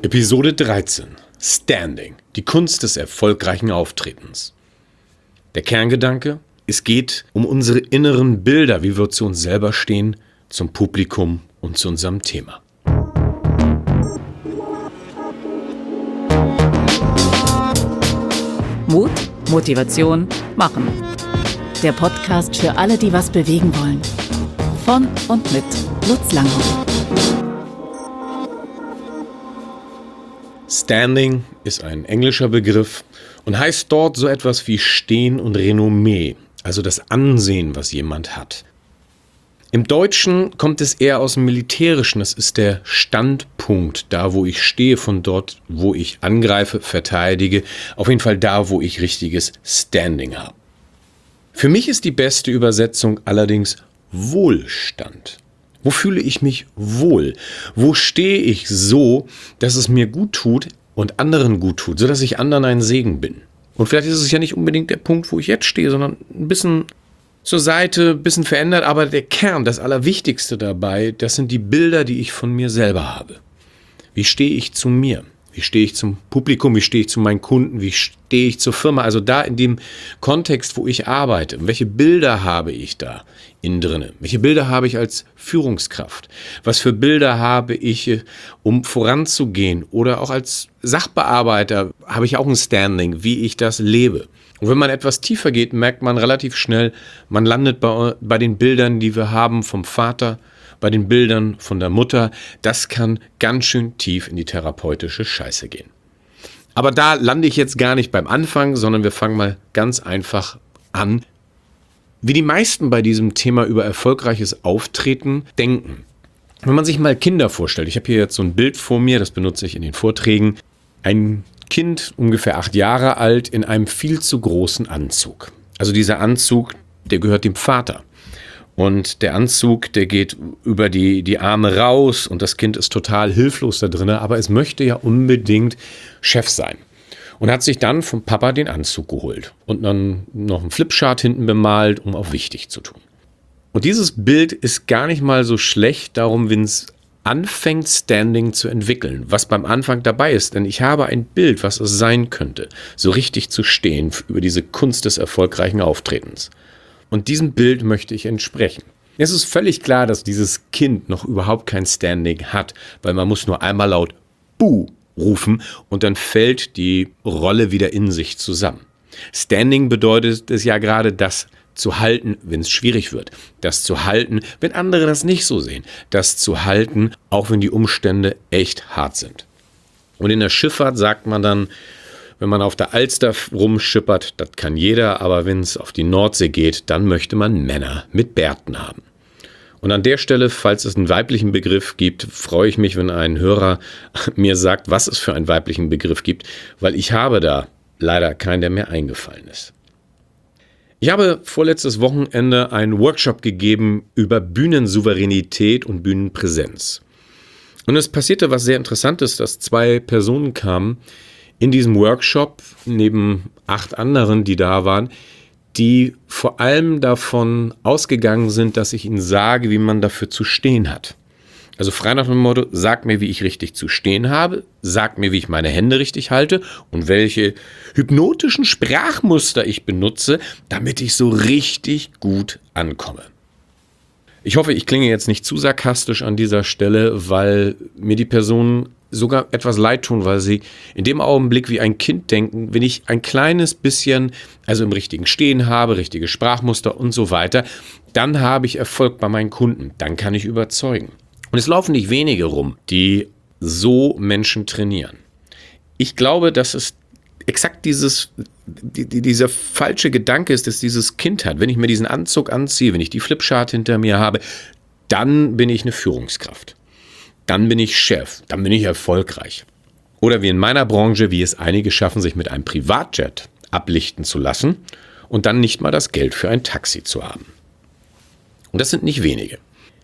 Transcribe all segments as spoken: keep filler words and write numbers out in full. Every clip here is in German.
Episode dreizehn. Standing. Die Kunst des erfolgreichen Auftretens. Der Kerngedanke: Es geht um unsere inneren Bilder, wie wir zu uns selber stehen, zum Publikum und zu unserem Thema. Mut, Motivation, Machen. Der Podcast für alle, die was bewegen wollen. Von und mit Lutz Langhoff. Standing ist ein englischer Begriff und heißt dort so etwas wie Stehen und Renommee, also das Ansehen, was jemand hat. Im Deutschen kommt es eher aus dem Militärischen, das ist der Standpunkt, da wo ich stehe, von dort, wo ich angreife, verteidige, auf jeden Fall da, wo ich richtiges Standing habe. Für mich ist die beste Übersetzung allerdings Wohlstand. Wo fühle ich mich wohl? Wo stehe ich so, dass es mir gut tut und anderen gut tut, sodass ich anderen ein Segen bin? Und vielleicht ist es ja nicht unbedingt der Punkt, wo ich jetzt stehe, sondern ein bisschen zur Seite, ein bisschen verändert. Aber der Kern, das Allerwichtigste dabei, das sind die Bilder, die ich von mir selber habe. Wie stehe ich zu mir? Wie stehe ich zum Publikum? Wie stehe ich zu meinen Kunden? Wie stehe ich zur Firma? Also da in dem Kontext, wo ich arbeite. Welche Bilder habe ich da innen drinne? Welche Bilder habe ich als Führungskraft? Was für Bilder habe ich, um voranzugehen? Oder auch als Sachbearbeiter habe ich auch ein Standing, wie ich das lebe. Und wenn man etwas tiefer geht, merkt man relativ schnell, man landet bei, bei den Bildern, die wir haben vom Vater, bei den Bildern von der Mutter. Das kann ganz schön tief in die therapeutische Scheiße gehen. Aber da lande ich jetzt gar nicht beim Anfang, sondern wir fangen mal ganz einfach an. Wie die meisten bei diesem Thema über erfolgreiches Auftreten denken. Wenn man sich mal Kinder vorstellt, ich habe hier jetzt so ein Bild vor mir, das benutze ich in den Vorträgen. Ein Kind, ungefähr acht Jahre alt, in einem viel zu großen Anzug. Also dieser Anzug, der gehört dem Vater. Und der Anzug, der geht über die, die Arme raus und das Kind ist total hilflos da drin, aber es möchte ja unbedingt Chef sein. Und hat sich dann vom Papa den Anzug geholt und dann noch einen Flipchart hinten bemalt, um auf wichtig zu tun. Und dieses Bild ist gar nicht mal so schlecht, darum, wenn es anfängt, Standing zu entwickeln, was beim Anfang dabei ist. Denn ich habe ein Bild, was es sein könnte, so richtig zu stehen über diese Kunst des erfolgreichen Auftretens. Und diesem Bild möchte ich entsprechen. Es ist völlig klar, dass dieses Kind noch überhaupt kein Standing hat, weil man muss nur einmal laut Buh rufen und dann fällt die Rolle wieder in sich zusammen. Standing bedeutet es ja gerade, das zu halten, wenn es schwierig wird. Das zu halten, wenn andere das nicht so sehen. Das zu halten, auch wenn die Umstände echt hart sind. Und in der Schifffahrt sagt man dann, wenn man auf der Alster rumschippert, das kann jeder, aber wenn es auf die Nordsee geht, dann möchte man Männer mit Bärten haben. Und an der Stelle, falls es einen weiblichen Begriff gibt, freue ich mich, wenn ein Hörer mir sagt, was es für einen weiblichen Begriff gibt, weil ich habe da leider keinen, der mir eingefallen ist. Ich habe vorletztes Wochenende einen Workshop gegeben über Bühnensouveränität und Bühnenpräsenz. Und es passierte was sehr Interessantes, dass zwei Personen kamen in diesem Workshop, neben acht anderen, die da waren, die vor allem davon ausgegangen sind, dass ich ihnen sage, wie man dafür zu stehen hat. Also frei nach dem Motto, sag mir, wie ich richtig zu stehen habe, sag mir, wie ich meine Hände richtig halte und welche hypnotischen Sprachmuster ich benutze, damit ich so richtig gut ankomme. Ich hoffe, ich klinge jetzt nicht zu sarkastisch an dieser Stelle, weil mir die Personen sogar etwas leid tun, weil sie in dem Augenblick wie ein Kind denken, wenn ich ein kleines bisschen, also im richtigen Stehen habe, richtige Sprachmuster und so weiter, dann habe ich Erfolg bei meinen Kunden, dann kann ich überzeugen. Und es laufen nicht wenige rum, die so Menschen trainieren. Ich glaube, dass es exakt dieses, die, die, dieser falsche Gedanke ist, dass dieses Kind hat. Wenn ich mir diesen Anzug anziehe, wenn ich die Flipchart hinter mir habe, dann bin ich eine Führungskraft. Dann bin ich Chef, dann bin ich erfolgreich. Oder wie in meiner Branche, wie es einige schaffen, sich mit einem Privatjet ablichten zu lassen und dann nicht mal das Geld für ein Taxi zu haben. Und das sind nicht wenige.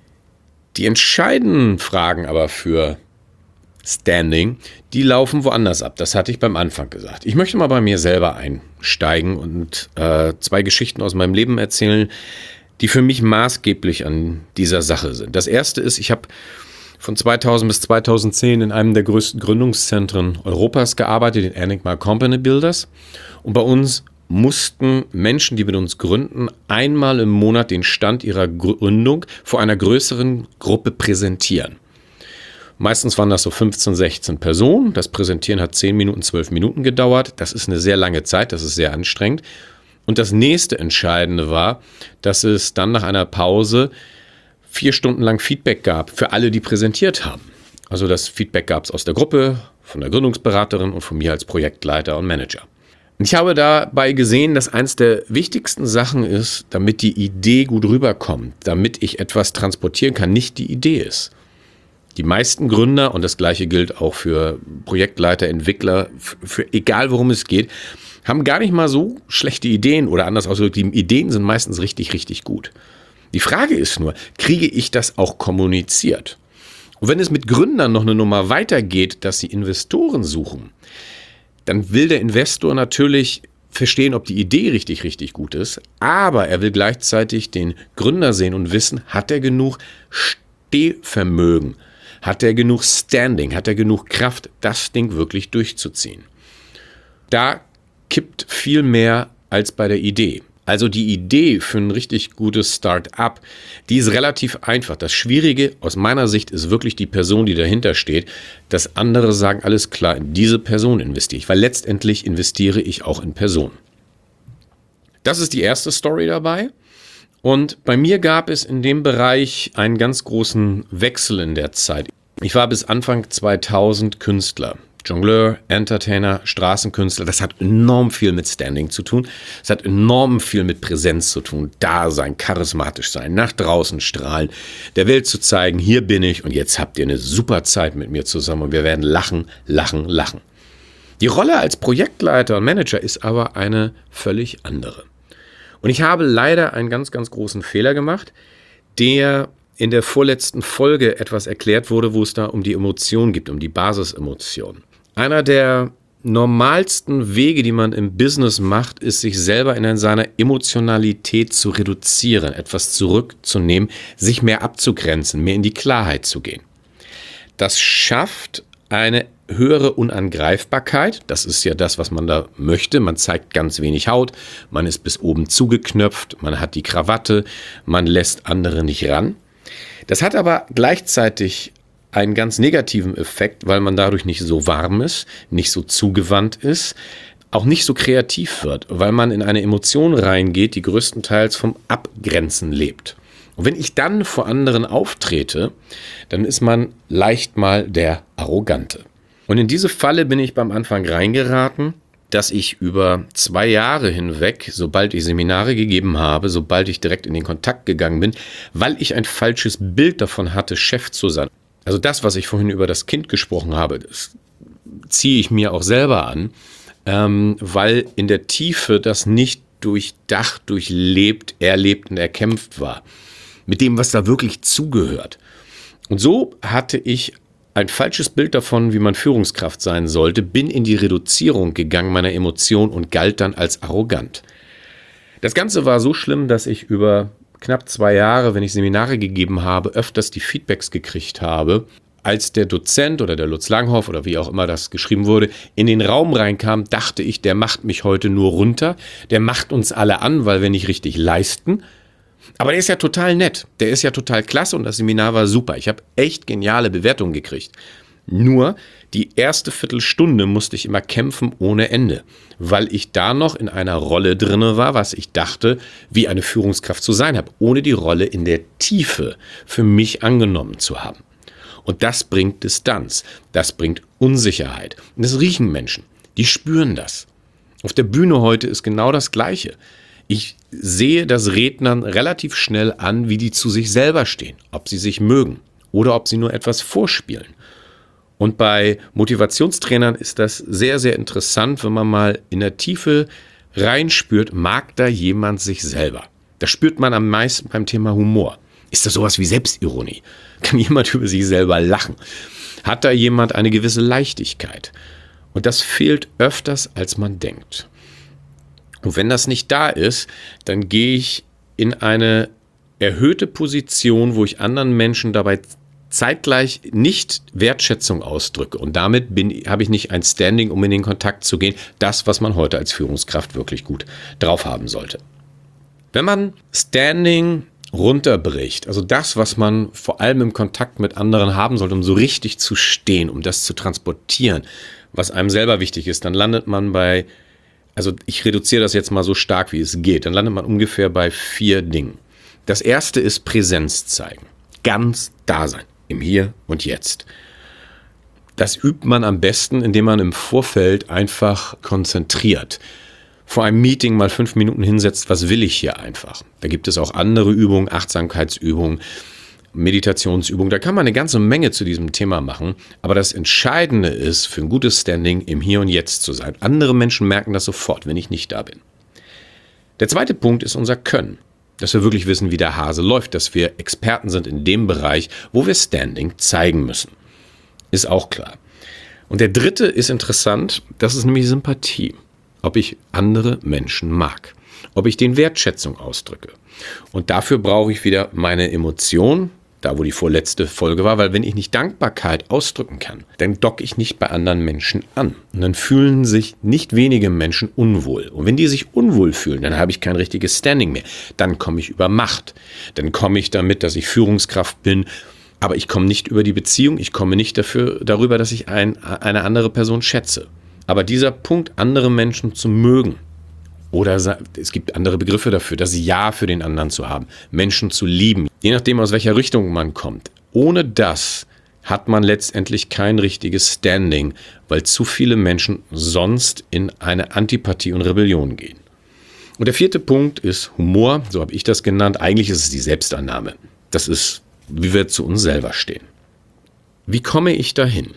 Die entscheidenden Fragen aber für Standing, die laufen woanders ab. Das hatte ich beim Anfang gesagt. Ich möchte mal bei mir selber einsteigen und äh, zwei Geschichten aus meinem Leben erzählen, die für mich maßgeblich an dieser Sache sind. Das erste ist, ich habe von zweitausend bis zweitausendzehn in einem der größten Gründungszentren Europas gearbeitet, den Enigma Company Builders. Und bei uns mussten Menschen, die mit uns gründen, einmal im Monat den Stand ihrer Gründung vor einer größeren Gruppe präsentieren. Meistens waren das so fünfzehn, sechzehn Personen. Das Präsentieren hat zehn Minuten, zwölf Minuten gedauert. Das ist eine sehr lange Zeit, das ist sehr anstrengend. Und das nächste Entscheidende war, dass es dann nach einer Pause vier Stunden lang Feedback gab für alle, die präsentiert haben. Also das Feedback gab es aus der Gruppe, von der Gründungsberaterin und von mir als Projektleiter und Manager. Und ich habe dabei gesehen, dass eins der wichtigsten Sachen ist, damit die Idee gut rüberkommt, damit ich etwas transportieren kann, nicht die Idee ist. Die meisten Gründer, und das Gleiche gilt auch für Projektleiter, Entwickler, für, für egal worum es geht, haben gar nicht mal so schlechte Ideen oder anders ausgedrückt, die Ideen sind meistens richtig, richtig gut. Die Frage ist nur, kriege ich das auch kommuniziert? Und wenn es mit Gründern noch eine Nummer weitergeht, dass sie Investoren suchen, dann will der Investor natürlich verstehen, ob die Idee richtig, richtig gut ist, aber er will gleichzeitig den Gründer sehen und wissen, hat er genug Stehvermögen, hat er genug Standing, hat er genug Kraft, das Ding wirklich durchzuziehen. Da kippt viel mehr als bei der Idee. Also die Idee für ein richtig gutes Start-up, die ist relativ einfach. Das Schwierige aus meiner Sicht ist wirklich die Person, die dahinter steht, dass andere sagen, alles klar, in diese Person investiere ich, weil letztendlich investiere ich auch in Personen. Das ist die erste Story dabei. Und bei mir gab es in dem Bereich einen ganz großen Wechsel in der Zeit. Ich war bis Anfang zweitausend Künstler. Jongleur, Entertainer, Straßenkünstler, das hat enorm viel mit Standing zu tun. Es hat enorm viel mit Präsenz zu tun. Da sein, charismatisch sein, nach draußen strahlen, der Welt zu zeigen, hier bin ich und jetzt habt ihr eine super Zeit mit mir zusammen und wir werden lachen, lachen, lachen. Die Rolle als Projektleiter und Manager ist aber eine völlig andere. Und ich habe leider einen ganz, ganz großen Fehler gemacht, der in der vorletzten Folge etwas erklärt wurde, wo es da um die Emotion geht, um die Basisemotion. Einer der normalsten Wege, die man im Business macht, ist, sich selber in seiner Emotionalität zu reduzieren, etwas zurückzunehmen, sich mehr abzugrenzen, mehr in die Klarheit zu gehen. Das schafft eine höhere Unangreifbarkeit. Das ist ja das, was man da möchte. Man zeigt ganz wenig Haut, man ist bis oben zugeknöpft, man hat die Krawatte, man lässt andere nicht ran. Das hat aber gleichzeitig einen ganz negativen Effekt, weil man dadurch nicht so warm ist, nicht so zugewandt ist, auch nicht so kreativ wird, weil man in eine Emotion reingeht, die größtenteils vom Abgrenzen lebt. Und wenn ich dann vor anderen auftrete, dann ist man leicht mal der Arrogante. Und in diese Falle bin ich beim Anfang reingeraten, dass ich über zwei Jahre hinweg, sobald ich Seminare gegeben habe, sobald ich direkt in den Kontakt gegangen bin, weil ich ein falsches Bild davon hatte, Chef zu sein. Also das, was ich vorhin über das Kind gesprochen habe, das ziehe ich mir auch selber an, ähm, weil in der Tiefe das nicht durchdacht, durchlebt, erlebt und erkämpft war. Mit dem, was da wirklich zugehört. Und so hatte ich ein falsches Bild davon, wie man Führungskraft sein sollte, bin in die Reduzierung gegangen meiner Emotionen und galt dann als arrogant. Das Ganze war so schlimm, dass ich über knapp zwei Jahre, wenn ich Seminare gegeben habe, öfters die Feedbacks gekriegt habe, als der Dozent oder der Lutz Langhoff oder wie auch immer das geschrieben wurde, in den Raum reinkam, dachte ich, der macht mich heute nur runter, der macht uns alle an, weil wir nicht richtig leisten. Aber der ist ja total nett, der ist ja total klasse und das Seminar war super. Ich habe echt geniale Bewertungen gekriegt. Nur die erste Viertelstunde musste ich immer kämpfen ohne Ende, weil ich da noch in einer Rolle drinne war, was ich dachte, wie eine Führungskraft zu sein habe, ohne die Rolle in der Tiefe für mich angenommen zu haben. Und das bringt Distanz, das bringt Unsicherheit. Und das riechen Menschen, die spüren das. Auf der Bühne heute ist genau das Gleiche. Ich sehe das Rednern relativ schnell an, wie die zu sich selber stehen, ob sie sich mögen oder ob sie nur etwas vorspielen. Und bei Motivationstrainern ist das sehr, sehr interessant, wenn man mal in der Tiefe reinspürt, mag da jemand sich selber. Das spürt man am meisten beim Thema Humor. Ist das sowas wie Selbstironie? Kann jemand über sich selber lachen? Hat da jemand eine gewisse Leichtigkeit? Und das fehlt öfters, als man denkt. Und wenn das nicht da ist, dann gehe ich in eine erhöhte Position, wo ich anderen Menschen dabei zeitgleich nicht Wertschätzung ausdrücke und damit bin, habe ich nicht ein Standing, um in den Kontakt zu gehen, das, was man heute als Führungskraft wirklich gut drauf haben sollte. Wenn man Standing runterbricht, also das, was man vor allem im Kontakt mit anderen haben sollte, um so richtig zu stehen, um das zu transportieren, was einem selber wichtig ist, dann landet man bei, also ich reduziere das jetzt mal so stark, wie es geht, dann landet man ungefähr bei vier Dingen. Das erste ist Präsenz zeigen, ganz da sein, im Hier und Jetzt. Das übt man am besten, indem man im Vorfeld einfach konzentriert. Vor einem Meeting mal fünf Minuten hinsetzt, was will ich hier einfach? Da gibt es auch andere Übungen, Achtsamkeitsübungen, Meditationsübungen. Da kann man eine ganze Menge zu diesem Thema machen. Aber das Entscheidende ist, für ein gutes Standing im Hier und Jetzt zu sein. Andere Menschen merken das sofort, wenn ich nicht da bin. Der zweite Punkt ist unser Können. Dass wir wirklich wissen, wie der Hase läuft. Dass wir Experten sind in dem Bereich, wo wir Standing zeigen müssen. Ist auch klar. Und der dritte ist interessant. Das ist nämlich Sympathie. Ob ich andere Menschen mag, ob ich denen Wertschätzung ausdrücke. Und dafür brauche ich wieder meine Emotion, da wo die vorletzte Folge war, weil wenn ich nicht Dankbarkeit ausdrücken kann, dann docke ich nicht bei anderen Menschen an. Und dann fühlen sich nicht wenige Menschen unwohl. Und wenn die sich unwohl fühlen, dann habe ich kein richtiges Standing mehr. Dann komme ich über Macht. Dann komme ich damit, dass ich Führungskraft bin, aber ich komme nicht über die Beziehung, ich komme nicht dafür, darüber, dass ich ein, eine andere Person schätze. Aber dieser Punkt, andere Menschen zu mögen, oder es gibt andere Begriffe dafür, das Ja für den anderen zu haben, Menschen zu lieben, je nachdem, aus welcher Richtung man kommt. Ohne das hat man letztendlich kein richtiges Standing, weil zu viele Menschen sonst in eine Antipathie und Rebellion gehen. Und der vierte Punkt ist Humor, so habe ich das genannt. Eigentlich ist es die Selbstannahme. Das ist, wie wir zu uns selber stehen. Wie komme ich dahin?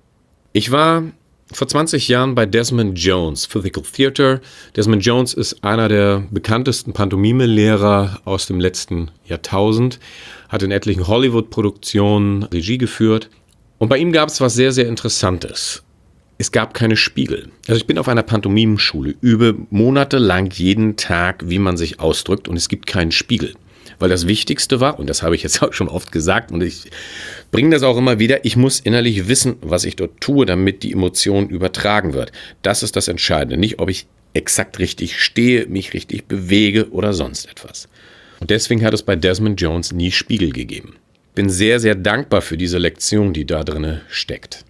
Ich war vor zwanzig Jahren bei Desmond Jones, Physical Theater. Desmond Jones ist einer der bekanntesten Pantomime-Lehrer aus dem letzten Jahrtausend, hat in etlichen Hollywood-Produktionen Regie geführt. Und bei ihm gab es was sehr, sehr Interessantes. Es gab keine Spiegel. Also ich bin auf einer Pantomimenschule, übe monatelang jeden Tag, wie man sich ausdrückt, und es gibt keinen Spiegel. Weil das Wichtigste war, und das habe ich jetzt auch schon oft gesagt, und ich bringe das auch immer wieder, ich muss innerlich wissen, was ich dort tue, damit die Emotion übertragen wird. Das ist das Entscheidende. Nicht, ob ich exakt richtig stehe, mich richtig bewege oder sonst etwas. Und deswegen hat es bei Desmond Jones nie Spiegel gegeben. Bin sehr, sehr dankbar für diese Lektion, die da drin steckt.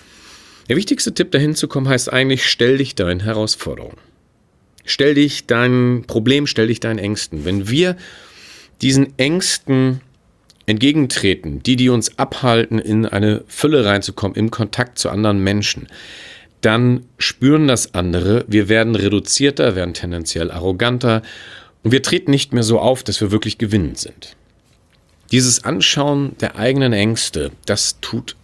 Der wichtigste Tipp, dahin zu kommen, heißt eigentlich, stell dich deinen Herausforderungen. Stell dich deinem Problem, stell dich deinen Ängsten. Wenn wir diesen Ängsten entgegentreten, die, die uns abhalten, in eine Fülle reinzukommen, im Kontakt zu anderen Menschen, dann spüren das andere, wir werden reduzierter, werden tendenziell arroganter und wir treten nicht mehr so auf, dass wir wirklich gewinnend sind. Dieses Anschauen der eigenen Ängste, das tut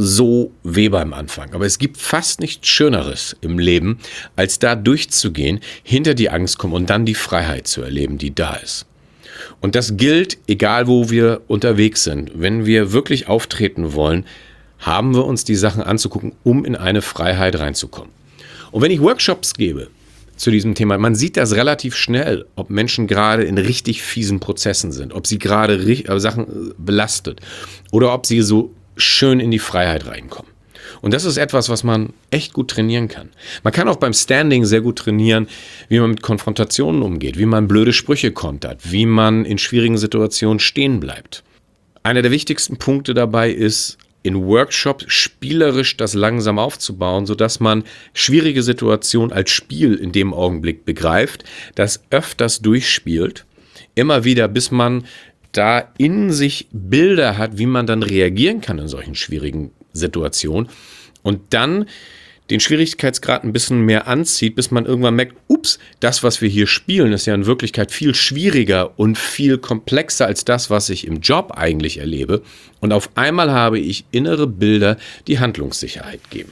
so weh beim Anfang. Aber es gibt fast nichts Schöneres im Leben, als da durchzugehen, hinter die Angst kommen und dann die Freiheit zu erleben, die da ist. Und das gilt, egal wo wir unterwegs sind. Wenn wir wirklich auftreten wollen, haben wir uns die Sachen anzugucken, um in eine Freiheit reinzukommen. Und wenn ich Workshops gebe zu diesem Thema, man sieht das relativ schnell, ob Menschen gerade in richtig fiesen Prozessen sind, ob sie gerade Sachen belastet oder ob sie so schön in die Freiheit reinkommen. Und das ist etwas, was man echt gut trainieren kann. Man kann auch beim Standing sehr gut trainieren, wie man mit Konfrontationen umgeht, wie man blöde Sprüche kontert, wie man in schwierigen Situationen stehen bleibt. Einer der wichtigsten Punkte dabei ist, in Workshops spielerisch das langsam aufzubauen, sodass man schwierige Situationen als Spiel in dem Augenblick begreift, das öfters durchspielt, immer wieder, bis man da in sich Bilder hat, wie man dann reagieren kann in solchen schwierigen Situationen und dann den Schwierigkeitsgrad ein bisschen mehr anzieht, bis man irgendwann merkt, ups, das, was wir hier spielen, ist ja in Wirklichkeit viel schwieriger und viel komplexer als das, was ich im Job eigentlich erlebe. Und auf einmal habe ich innere Bilder, die Handlungssicherheit geben.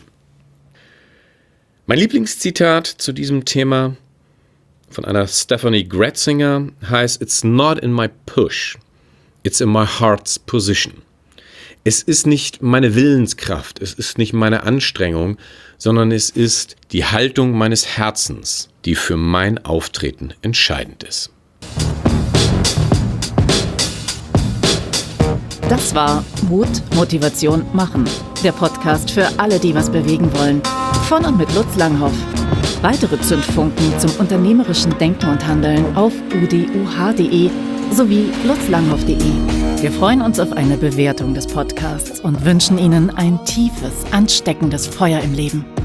Mein Lieblingszitat zu diesem Thema von einer Stephanie Gretzinger heißt, "It's not in my push, it's in my heart's position." Es ist nicht meine Willenskraft, es ist nicht meine Anstrengung, sondern es ist die Haltung meines Herzens, die für mein Auftreten entscheidend ist. Das war Mut, Motivation, Machen. Der Podcast für alle, die was bewegen wollen. Von und mit Lutz Langhoff. Weitere Zündfunken zum unternehmerischen Denken und Handeln auf u d u h punkt d e sowie lutzlanghoff punkt d e. Wir freuen uns auf eine Bewertung des Podcasts und wünschen Ihnen ein tiefes, ansteckendes Feuer im Leben.